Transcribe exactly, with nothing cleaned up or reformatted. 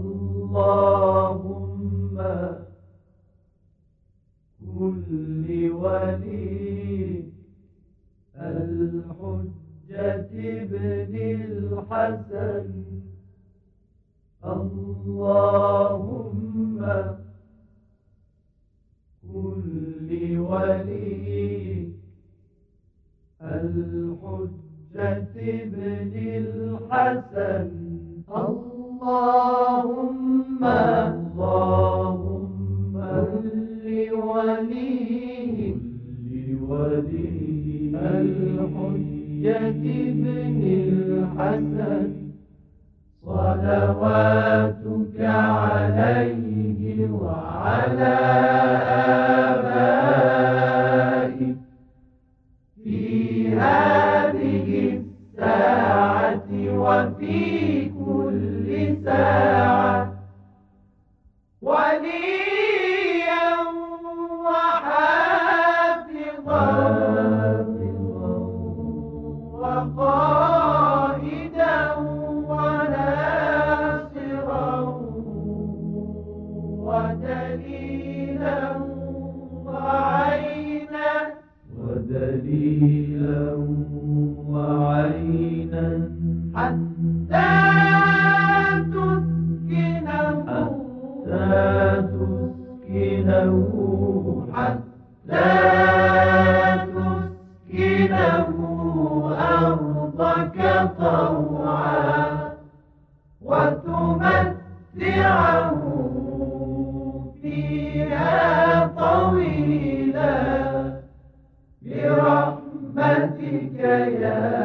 اللهم كل ولي الحجة ابن الحسن اللهم كل ولي الحجة ابن الحسن اللهم اللهم كل ولي ولي الحجة ابن الحسن صلواتك عليه وعلى آبائه في هذه الساعة وفي كل ساعة وليا وحافظا وقائدا وناصرا ودليلا وعينا ودليلا وعينا حتى تسكنه حتى تسكنه حتى تسكنه أرضك طوعا وتمتعه فيها طويلا برحمتك يا